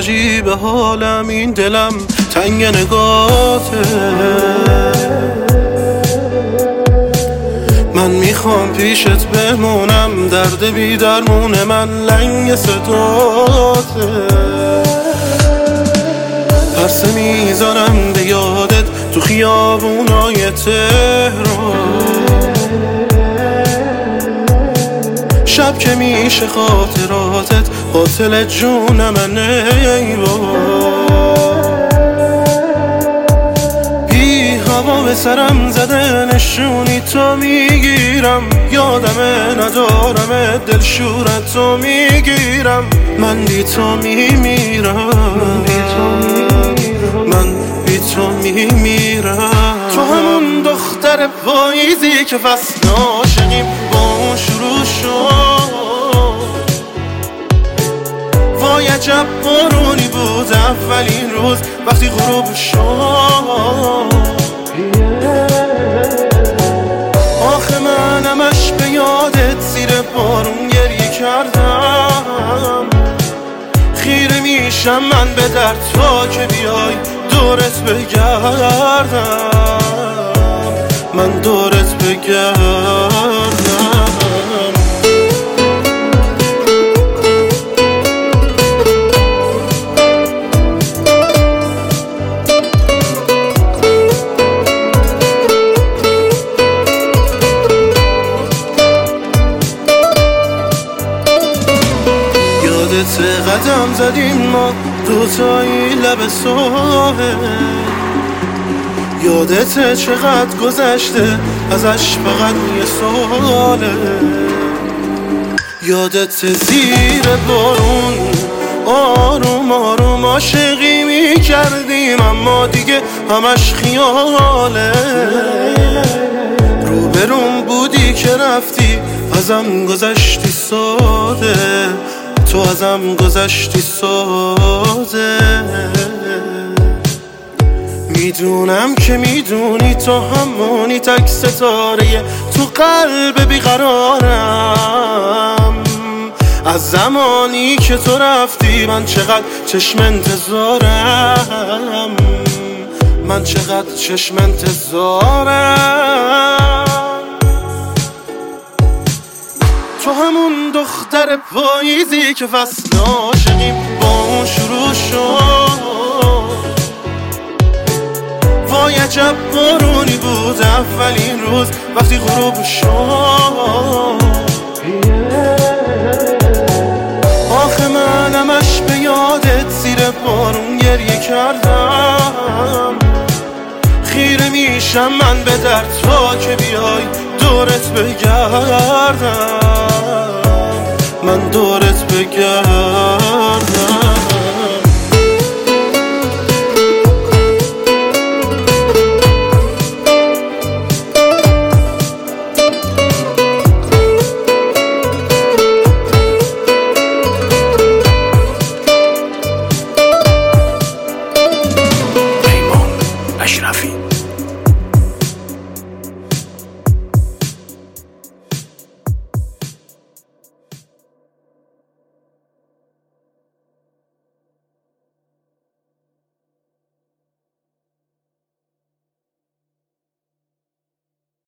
عجیب حالم، این دلم تنگ نگاته. من میخوام پیشت بمونم، درد بی درمون من لنگ صداته. پرسه میذارم به یادت تو خیابونای تهران، شب که میشه خاطراتت قاتل جون منه. ای بی هوا به سرم زده نشونی تو میگیرم، یادمه ندارم دلشورت تو میگیرم. من بی تو میمیرم، من بی تو میمیرم. تو همون دختر پاییزی که فصل عاشقیم با اون شروع شد. وای عجب بارونی بود اولین روز وقتی غروب شد. آخه من همش به یادت زیر بارون گریه کردم. خیره میشم من به درد تا که بیای دورت بگردم، من دورت بگردم. یادت قدم زدیم ما دوتایی لب ساحل، یادت چقدر گذشته ازش فقط یه ساله. یادت زیر بارون آروم آروم عاشقی میکردیم، اما دیگه همش خیاله. روبروم بودی که رفتی ازم گذشتی ساده، تو ازم گذشتی ساده. میدونم که میدونی تو همونی تک ستاره تو قلب بیقرارم. از زمانی که تو رفتی من چقدر چشم انتظارم، من چقدر چشم انتظارم. تو همون دختر پاییزی که فصل عاشقیم با اون شروع شد. وای عجب بارونی بود اولین روز وقتی غروب شد. آخه من همش به یادت زیر بارون گریه کردم. خیره میشم من به درد تا که بیای دورت بگردم، من دورت بگردم.